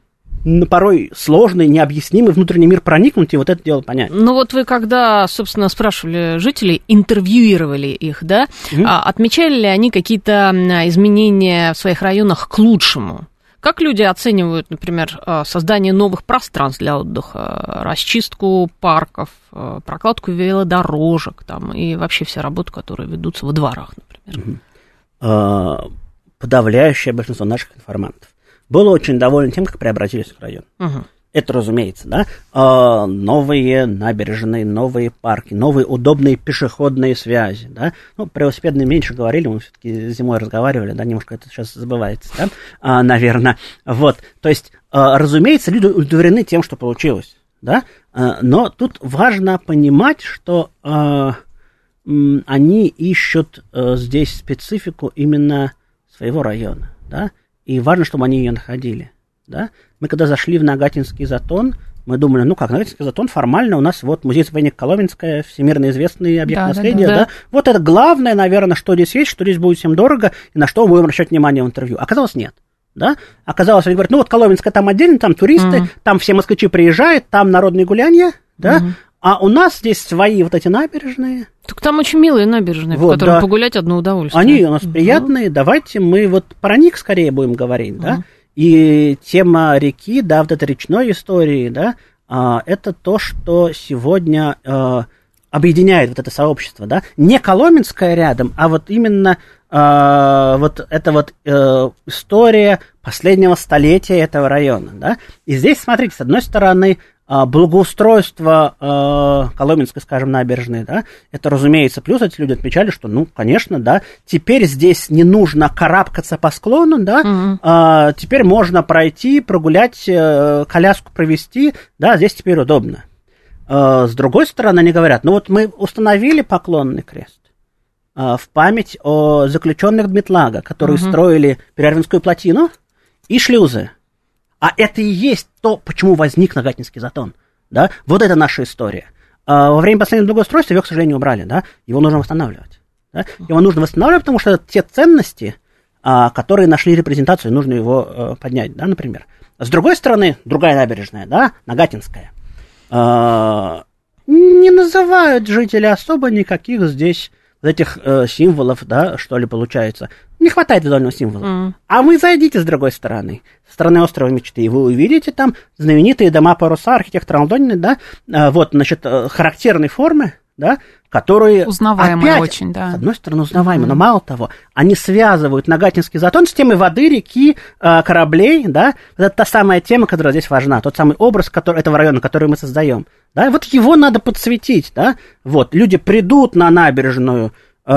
порой сложный, необъяснимый внутренний мир проникнуть и вот это дело понять. Ну вот вы когда, собственно, спрашивали жителей, интервьюировали их, да, mm-hmm. а, отмечали ли они какие-то изменения в своих районах к лучшему? Как люди оценивают, например, создание новых пространств для отдыха, расчистку парков, прокладку велодорожек там, и вообще все работы, которые ведутся во дворах, например? Mm-hmm. Подавляющее большинство наших информантов было очень довольно тем, как преобразились их район. Uh-huh. Это, разумеется, да, э, новые набережные, новые парки, новые удобные пешеходные связи, да. Ну, про велосипедные меньше говорили, мы все-таки зимой разговаривали, да, немножко это сейчас забывается, да, э, наверное. Вот, то есть, э, разумеется, люди удовлетворены тем, что получилось, да, э, но тут важно понимать, что э, э, они ищут э, здесь специфику именно своего района, да. И важно, чтобы они ее находили, да. Мы когда зашли в Нагатинский затон, мы думали, ну как, Нагатинский затон формально у нас вот музей заповедник Коломенское, всемирно известный объект да, наследия, да, да. да. Вот это главное, наверное, что здесь есть, что здесь будет всем дорого, и на что мы будем обращать внимание в интервью. Оказалось, нет, да. Оказалось, они говорят, ну вот Коломенское там отдельно, там туристы, mm-hmm. там все москвичи приезжают, там народные гуляния, да. Mm-hmm. А у нас здесь свои вот эти набережные. Так там очень милые набережные, вот, в которых да. погулять одно удовольствие. Они у нас uh-huh. приятные. Давайте мы вот про них скорее будем говорить, uh-huh. да. И тема реки, да, вот этой речной истории, да, а, это то, что сегодня а, объединяет вот это сообщество, да. Не Коломенское рядом, а вот именно а, вот эта вот а, история последнего столетия этого района, да. И здесь, смотрите, с одной стороны, благоустройство э, Коломенской, скажем, набережной, да, это, разумеется, плюс эти люди отмечали, что, ну, конечно, да, теперь здесь не нужно карабкаться по склону, да, mm-hmm. э, теперь можно пройти, прогулять, э, коляску провести, да, здесь теперь удобно. Э, с другой стороны, они говорят, ну, вот мы установили поклонный крест э, в память о заключенных Дмитлага, которые mm-hmm. строили Перервинскую плотину и шлюзы. А это и есть то, почему возник Нагатинский затон, да, вот это наша история. А во время последнего благоустройства его, к сожалению, убрали, да, его нужно восстанавливать, да? Его нужно восстанавливать, потому что это те ценности, а, которые нашли репрезентацию, нужно его а, поднять, да, например. С другой стороны, другая набережная, да, Нагатинская, а, не назов... вызывают жители особо никаких здесь этих э, символов, да, что ли, получается. Не хватает визуального символа. Mm. А вы зайдите с другой стороны, со стороны острова мечты, и вы увидите там знаменитые дома-паруса архитектора Андонина, да, э, вот, значит, э, характерной формы, да, которые узнаваемые опять, очень, да. С одной стороны, узнаваемые, mm-hmm. но мало того, они связывают Нагатинский затон с темой воды, реки, э, кораблей, да, это та самая тема, которая здесь важна, тот самый образ который, этого района, который мы создаем, да, вот его надо подсветить, да, вот, люди придут на набережную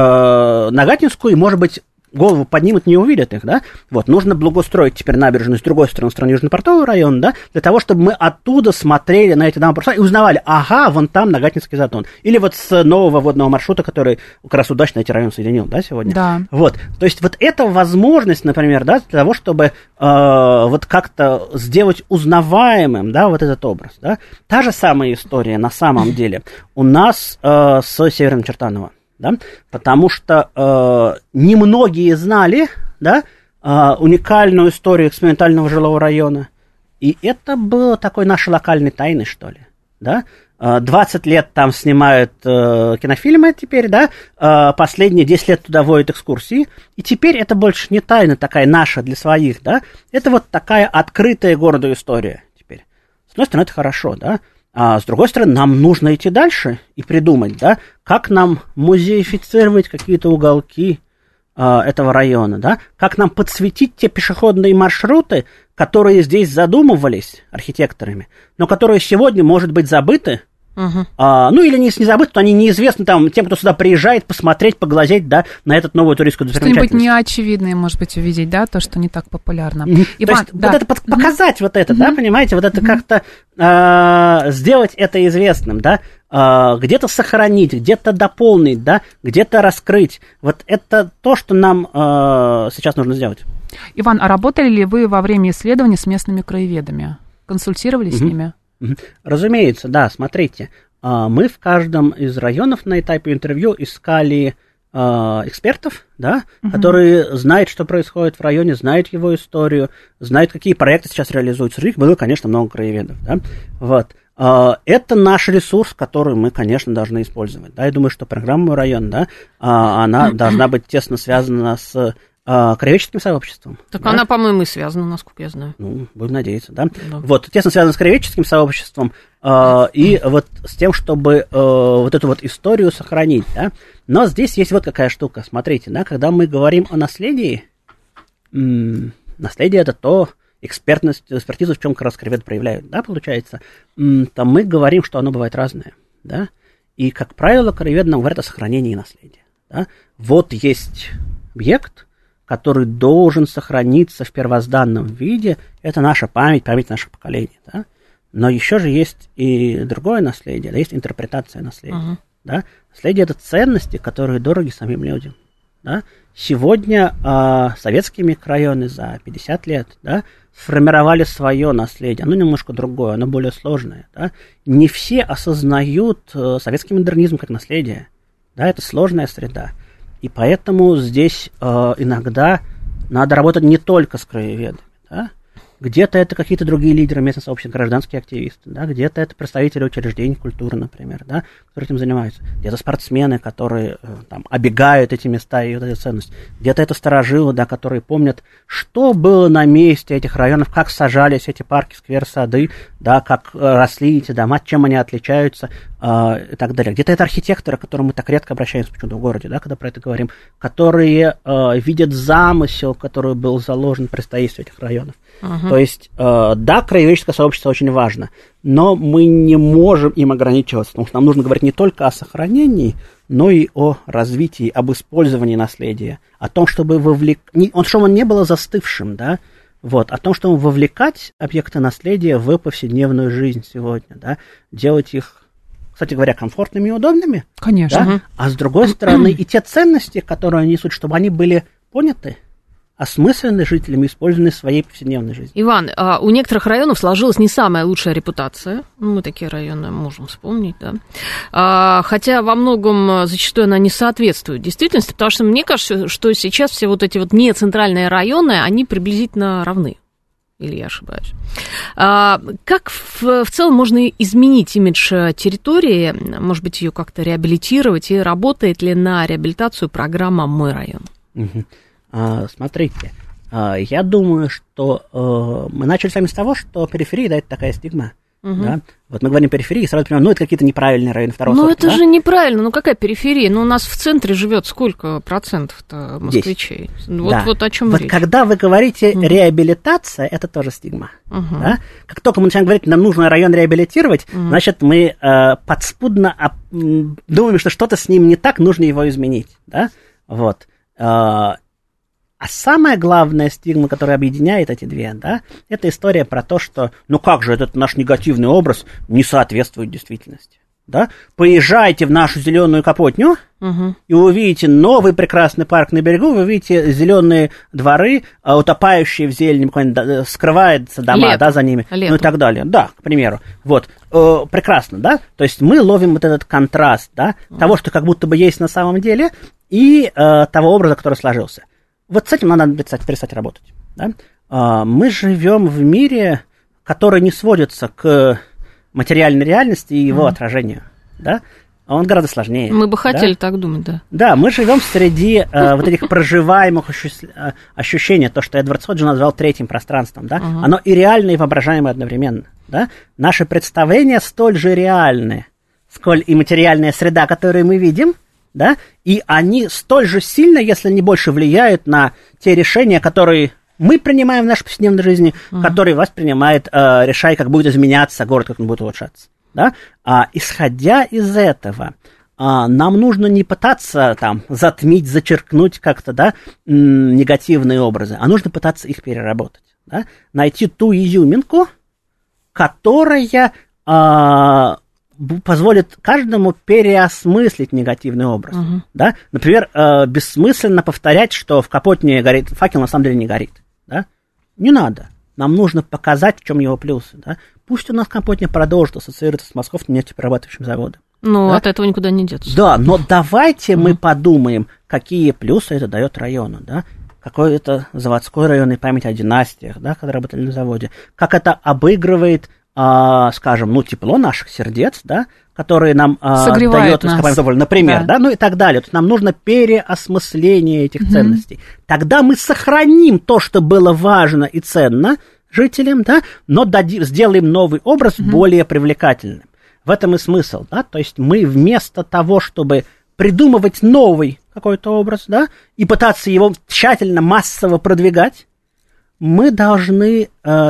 э, Нагатинскую, и, может быть, голову поднимут, не увидят их, да, вот, нужно благоустроить теперь набережную с другой стороны, стороны Южно-Портового района, да, для того, чтобы мы оттуда смотрели на эти дома паруса и узнавали, ага, вон там Нагатинский затон, или вот с нового водного маршрута, который как раз удачно эти районы соединил, да, сегодня, да. Вот, то есть вот эта возможность, например, да, для того, чтобы э, вот как-то сделать узнаваемым, да, вот этот образ, да, та же самая история на самом деле у нас э, с Северным Чертаново. Да? Потому что э, немногие знали, да, э, уникальную историю экспериментального жилого района. И это было такой нашей локальной тайной, что ли. Да? Э, двадцать лет там снимают э, кинофильмы теперь, да? э, последние десять лет туда водят экскурсии. И теперь это больше не тайна такая наша для своих. Да? Это вот такая открытая городу история теперь. С одной стороны, это хорошо, да. А с другой стороны, нам нужно идти дальше и придумать, да, как нам музеифицировать какие-то уголки а, этого района, да, как нам подсветить те пешеходные маршруты, которые здесь задумывались архитекторами, но которые сегодня, может быть, забыты, uh-huh. а, ну или не, не забыты, то они неизвестны там, тем, кто сюда приезжает, посмотреть, поглазеть, да, на этот новую туристскую достопримечательность. Что-нибудь неочевидное, может быть, увидеть, да, то, что не так популярно. Mm-hmm. Иван, то есть да. вот это под, показать mm-hmm. вот это, mm-hmm. да, понимаете, вот это mm-hmm. как-то э, сделать это известным, да, э, где-то сохранить, где-то дополнить, да, где-то раскрыть. Вот это то, что нам э, сейчас нужно сделать. Иван, а работали ли вы во время исследования с местными краеведами? Консультировались mm-hmm. с ними? Mm-hmm. Разумеется, да, смотрите, э, мы в каждом из районов на этапе интервью искали э, экспертов, да, mm-hmm. которые знают, что происходит в районе, знают его историю, знают, какие проекты сейчас реализуются. Их было, конечно, много краеведов, да, вот. Это наш ресурс, который мы, конечно, должны использовать. Да, я думаю, что программа «Мой район», да, она должна быть тесно связана с краеведческим сообществом. Так да? она, по-моему, и связана, насколько я знаю. Ну, будем надеяться, да. да. Вот, тесно связана с краеведческим сообществом и вот с тем, чтобы вот эту вот историю сохранить, да. Но здесь есть вот какая штука, смотрите, да, когда мы говорим о наследии, наследие – это то, экспертность, экспертизу, в чем как раз краеведы проявляют, да, получается, то мы говорим, что оно бывает разное, да, и, как правило, краеведы нам говорят о сохранении наследия, да. Вот есть объект, который должен сохраниться в первозданном виде, это наша память, память наших поколений, да, но еще же есть и другое наследие, да, есть интерпретация наследия, uh-huh. да, наследие – это ценности, которые дороги самим людям, да. Сегодня э, советские микрорайоны за пятьдесят лет, да, сформировали свое наследие, оно немножко другое, оно более сложное, да. Не все осознают э, советский модернизм как наследие, да, это сложная среда, и поэтому здесь э, иногда надо работать не только с краеведами, да. Где-то это какие-то другие лидеры местного сообщества, гражданские активисты, да, где-то это представители учреждений культуры, например, да, которые этим занимаются, где-то спортсмены, которые там обегают эти места и вот эту ценность, где-то это старожилы, да, которые помнят, что было на месте этих районов, как сажались эти парки, скверы, сады, да, как росли эти дома, чем они отличаются э, и так далее. Где-то это архитекторы, к которым мы так редко обращаемся почему-то в городе, да, когда про это говорим, которые э, видят замысел, который был заложен при строительстве этих районов. Uh-huh. То есть, э, да, краеведческое сообщество очень важно, но мы не можем им ограничиваться, потому что нам нужно говорить не только о сохранении, но и о развитии, об использовании наследия, о том, чтобы вовлек... не... чтобы он не было застывшим, да, вот, о том, чтобы вовлекать объекты наследия в повседневную жизнь сегодня, да, делать их, кстати говоря, комфортными и удобными. Конечно. Да? А с другой стороны, и те ценности, которые они несут, чтобы они были поняты, осмысленны жителями, использованы в своей повседневной жизни. Иван, а у некоторых районов сложилась не самая лучшая репутация. Ну, мы такие районы можем вспомнить, да. А, хотя во многом зачастую она не соответствует действительности, потому что мне кажется, что сейчас все вот эти вот нецентральные районы, они приблизительно равны. Или я ошибаюсь? А, как в, в целом можно изменить имидж территории, может быть, ее как-то реабилитировать, и работает ли на реабилитацию программа «Мой район»? Угу. А, смотрите, а, я думаю, что а, мы начали с вами с того, что периферия, да, это такая стигма. Угу. Да? Вот мы говорим периферии, и сразу понимаем, ну, это какие-то неправильные районы второго ну, сорта. Ну, это да? же неправильно. Ну, какая периферия? Ну, у нас в центре живет сколько процентов-то москвичей? Вот, да. вот о чем вот речь. Когда вы говорите угу. реабилитация, это тоже стигма. Угу. Да? Как только мы начинаем говорить, нам нужно район реабилитировать, угу. значит, мы э, подспудно э, думаем, что что-то с ним не так, нужно его изменить. Да? Вот. Э, А самая главная стигма, которая объединяет эти две, да, это история про то, что, ну как же этот наш негативный образ не соответствует действительности, да? Поезжайте в нашу зеленую Капотню, угу. и вы увидите новый прекрасный парк на берегу, вы увидите зеленые дворы, утопающие в зелени, скрываются дома, Лето. да, за ними, Лето. ну и так далее. Да, к примеру. Вот, э, прекрасно, да? То есть мы ловим вот этот контраст, да, угу. того, что как будто бы есть на самом деле, и э, того образа, который сложился. Вот с этим надо перестать, перестать работать. Да? А, мы живем в мире, который не сводится к материальной реальности и его mm. отражению. Да? Он гораздо сложнее. Мы бы хотели да? так думать, да. Да, мы живем среди а, вот этих проживаемых ощущений, то, что Эдвард Ходжи назвал третьим пространством. Да? Uh-huh. Оно и реальное, и воображаемое одновременно. Да? Наши представления столь же реальны, сколь и материальная среда, которую мы видим, да, и они столь же сильно, если не больше, влияют на те решения, которые мы принимаем в нашей повседневной жизни, uh-huh. которые власть принимает, э, решая, как будет изменяться город, как он будет улучшаться. Да? А, исходя из этого, а, нам нужно не пытаться там затмить, зачеркнуть как-то, да, м- негативные образы, а нужно пытаться их переработать. Да? Найти ту изюминку, которая... А, позволит каждому переосмыслить негативный образ. Uh-huh. Да? Например, э, бессмысленно повторять, что в Капотне горит факел, на самом деле не горит. Да? Не надо. Нам нужно показать, в чем его плюсы. Да? Пусть у нас Капотня продолжит ассоциироваться с московским нефтеперерабатывающим заводом. Ну, да? от этого никуда не деться. Да, но давайте uh-huh. мы подумаем, какие плюсы это дает району. Да? Какой это заводской район и память о династиях, да, когда работали на заводе. Как это обыгрывает... А, скажем, ну, тепло наших сердец, да, которые нам а, дает ископаемый тополь, например, да. да, ну и так далее. То есть нам нужно переосмысление этих mm-hmm. ценностей. Тогда мы сохраним то, что было важно и ценно жителям, да, но дади, сделаем новый образ mm-hmm. более привлекательным. В этом и смысл, да, то есть мы вместо того, чтобы придумывать новый какой-то образ, да, и пытаться его тщательно, массово продвигать, мы должны... А,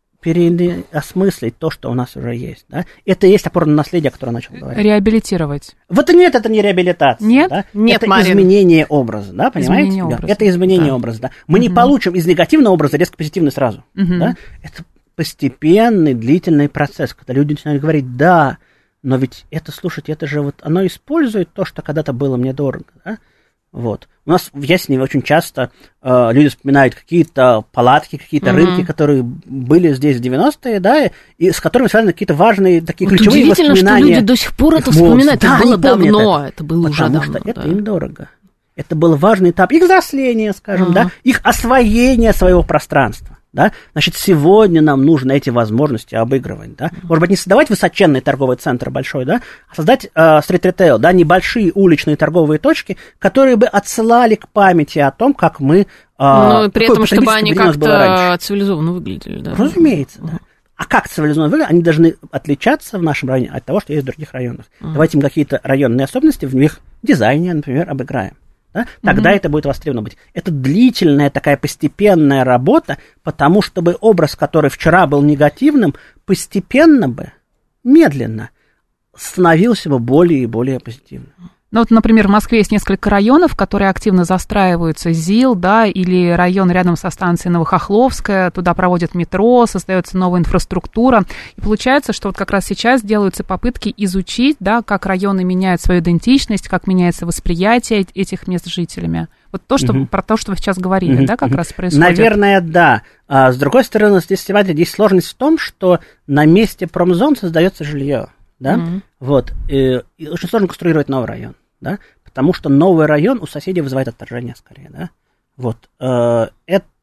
переосмыслить то, что у нас уже есть. Да? Это и есть опора на наследие, о котором я начал говорить. Реабилитировать. Вот нет, это не реабилитация. Нет? Да? Нет, это Марина. изменение образа, да, понимаете? Изменение образа. Да, это изменение да. образа. Да. Мы угу. не получим из негативного образа резко позитивный сразу. Угу. Да? Это постепенный, длительный процесс, когда люди начинают говорить, да, но ведь это, слушайте, это же вот, оно использует то, что когда-то было мне дорого. Да? Вот. У нас в Ясне очень часто э, люди вспоминают какие-то палатки, какие-то mm-hmm. рынки, которые были здесь в девяностые, да, и с которыми связаны какие-то важные такие вот ключевые воспоминания. Удивительно, что люди до сих пор это вспоминают. Да, это было давно, это, это было уже давно. Потому что да. это им дорого. Это был важный этап их взросления, скажем, uh-huh. да, их освоения своего пространства. Да? Значит, сегодня нам нужно эти возможности обыгрывать. Да? Может быть, не создавать высоченный торговый центр большой, да? А создать э, стрит-ритейл, да? Небольшие уличные торговые точки, которые бы отсылали к памяти о том, как мы... Э, Но при этом, чтобы они как-то цивилизованно выглядели. Да? Разумеется, uh-huh. да. А как цивилизованно выглядят? Они должны отличаться в нашем районе от того, что есть в других районах. Uh-huh. Давайте им какие-то районные особенности в их дизайне, например, обыграем. Да? Тогда mm-hmm. это будет востребовано быть. Это длительная такая постепенная работа, потому чтобы образ, который вчера был негативным, постепенно бы, медленно становился бы более и более позитивным. Ну вот, например, в Москве есть несколько районов, которые активно застраиваются, ЗИЛ, да, или район рядом со станцией Новохохловская, туда проводят метро, создается новая инфраструктура, и получается, что вот как раз сейчас делаются попытки изучить, да, как районы меняют свою идентичность, как меняется восприятие этих мест жителями. Вот то, что, uh-huh. про то, что вы сейчас говорили, uh-huh. да, как uh-huh. раз происходит. Наверное, да. А с другой стороны, здесь, здесь сложность в том, что на месте промзон создается жилье. Да? Mm-hmm. Вот. И, и очень сложно конструировать новый район, да? Потому что новый район у соседей вызывает отторжение скорее, да? Вот. Э, это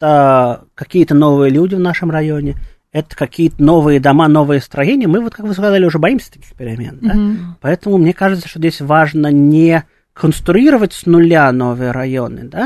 это какие-то новые люди в нашем районе, это какие-то новые дома, новые строения. Мы, вот, как вы сказали, уже боимся таких перемен. Да? Mm-hmm. Поэтому мне кажется, что здесь важно не конструировать с нуля новые районы, да,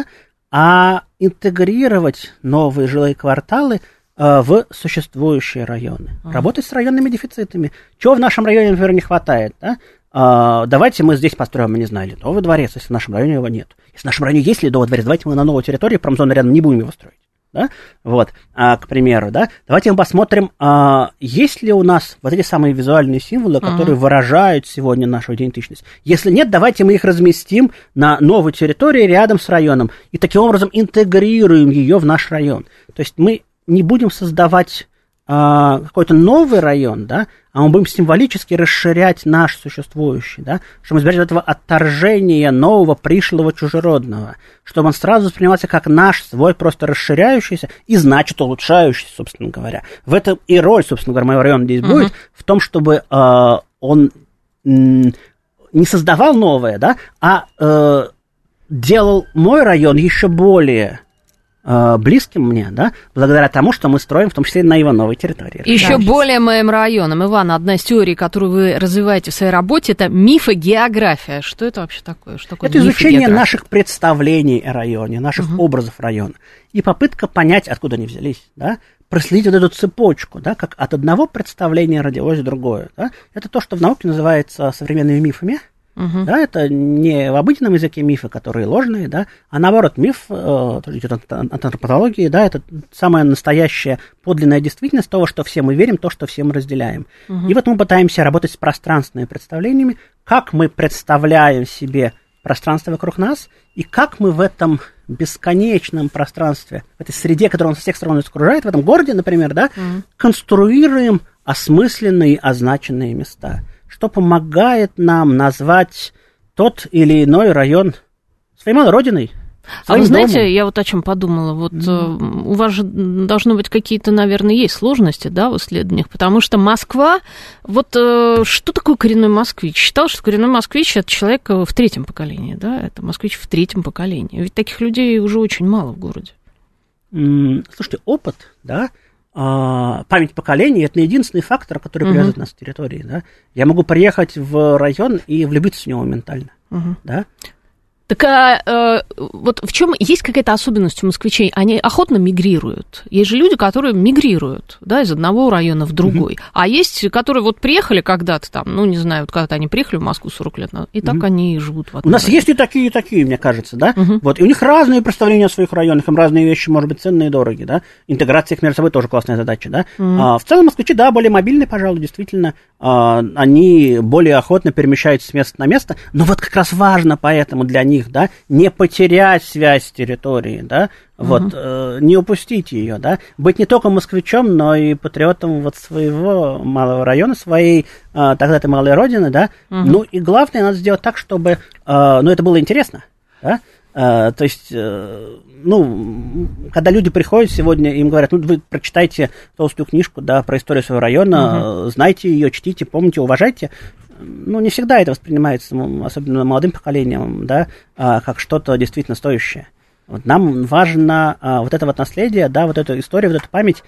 а интегрировать новые жилые кварталы э, в существующие районы. Mm-hmm. Работать с районными дефицитами. Чего в нашем районе, например, не хватает, да? Uh, давайте мы здесь построим, не знаю, ледовый дворец, если в нашем районе его нет. Если в нашем районе есть ледовый дворец, давайте мы на новой территории промзоны рядом не будем его строить. Да? Вот, а, к примеру, да, давайте мы посмотрим, а, есть ли у нас вот эти самые визуальные символы, которые uh-huh. выражают сегодня нашу идентичность. Если нет, давайте мы их разместим на новой территории рядом с районом и таким образом интегрируем ее в наш район. То есть мы не будем создавать а, какой-то новый район, да, а мы будем символически расширять наш существующий, да, чтобы избежать этого отторжения нового, пришлого, чужеродного, чтобы он сразу воспринимался как наш, свой, просто расширяющийся и, значит, улучшающийся, собственно говоря. В этом и роль, собственно говоря, моего района здесь uh-huh. будет, в том, чтобы э, он м, не создавал новое, да, а э, делал мой район еще более близким мне, да, благодаря тому, что мы строим, в том числе на его новой территории. Еще более моим районом. Иван, одна из теорий, которую вы развиваете в своей работе, это мифогеография. Что это вообще такое? Что такое это изучение наших представлений о районе, наших угу. образов района. И попытка понять, откуда они взялись, да, проследить вот эту цепочку, да, как от одного представления родилось другое. Да. Это то, что в науке называется современными мифами. Uh-huh. Да, это не в обыденном языке мифы, которые ложные, да, а наоборот, миф э, идет от, от антропологии, да, это самая настоящая подлинная действительность того, что все мы верим, то, что все мы разделяем. Uh-huh. И вот мы пытаемся работать с пространственными представлениями, как мы представляем себе пространство вокруг нас, и как мы в этом бесконечном пространстве, в этой среде, которая нас со всех сторон окружает, в этом городе, например, да, uh-huh. конструируем осмысленные, означенные места, что помогает нам назвать тот или иной район своей малой родиной. А вы знаете, домом. Я вот о чем подумала. Вот mm. у вас же должно быть какие-то, наверное, есть сложности, да, в исследованиях, потому что Москва, вот что такое коренной москвич? Считал, что коренной москвич – это человек в третьем поколении, да, это москвич в третьем поколении. Ведь таких людей уже очень мало в городе. Mm, слушайте, опыт, да, память поколений – это не единственный фактор, который uh-huh. привязывает нас к территории. Да? Я могу приехать в район и влюбиться в него моментально. Uh-huh. Да? Так а, э, вот в чем есть какая-то особенность у москвичей? Они охотно мигрируют. Есть же люди, которые мигрируют, да, из одного района в другой. Mm-hmm. А есть, которые вот приехали когда-то там, ну, не знаю, вот когда-то они приехали в Москву сорок лет назад, и так mm-hmm. они и живут в одном У нас районе. Есть и такие, и такие, мне кажется, да? Mm-hmm. Вот, и у них разные представления о своих районах, им разные вещи, может быть, ценные и дорогие, да? Интеграция их между собой тоже классная задача, да? Mm-hmm. А, в целом москвичи, да, более мобильные, пожалуй, действительно, а, они более охотно перемещаются с места на место, но вот как раз важно поэтому для них, да, не потерять связь с территорией, да, вот, uh-huh. э, не упустить ее, да, быть не только москвичом, но и патриотом вот своего малого района, своей э, тогда-то малой родины, да, uh-huh. ну и главное, надо сделать так, чтобы, э, ну, это было интересно, да, э, то есть, э, ну, когда люди приходят сегодня, им говорят, ну, вы прочитайте толстую книжку, да, про историю своего района, uh-huh. знайте ее, чтите, помните, уважайте. Ну, не всегда это воспринимается, особенно молодым поколением, да, как что-то действительно стоящее. Вот нам важно а, вот это вот наследие, да, вот эту историю, вот эту память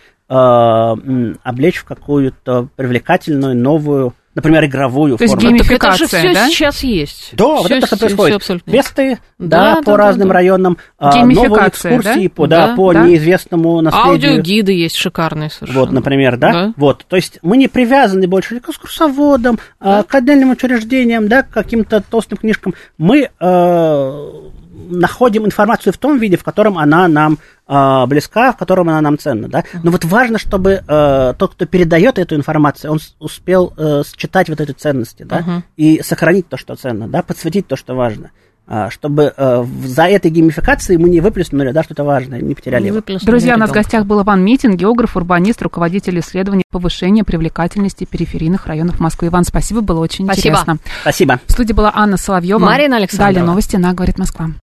а, облечь в какую-то привлекательную, новую, например, игровую то форму. То есть геймификация, это же все да? сейчас есть. Да, вот это что происходит. Квесты, да, да, по да, разным да. районам, новые экскурсии да? по, да, Да, по да. неизвестному наследию. Аудиогиды есть шикарные совершенно. Вот, например, да? да. Вот, то есть мы не привязаны больше к экскурсоводам, да. к отдельным учреждениям, да, к каким-то толстым книжкам. Мы э, находим информацию в том виде, в котором она нам э, близка, в котором она нам ценна, да. Но вот важно, чтобы э, тот, кто передает эту информацию, он успел э, считать вот эти ценности, да, uh-huh. и сохранить то, что ценно, да, подсветить то, что важно. Чтобы э, за этой геймификацией мы не выплеснули, да, что-то важное, не потеряли не его. Друзья, у нас в гостях был Иван Митин, географ, урбанист, руководитель исследований повышения привлекательности периферийных районов Москвы. Иван, спасибо, было очень спасибо. интересно. Спасибо. В студии была Анна Соловьева. Марина Александрова. Далее новости на «Говорит Москва».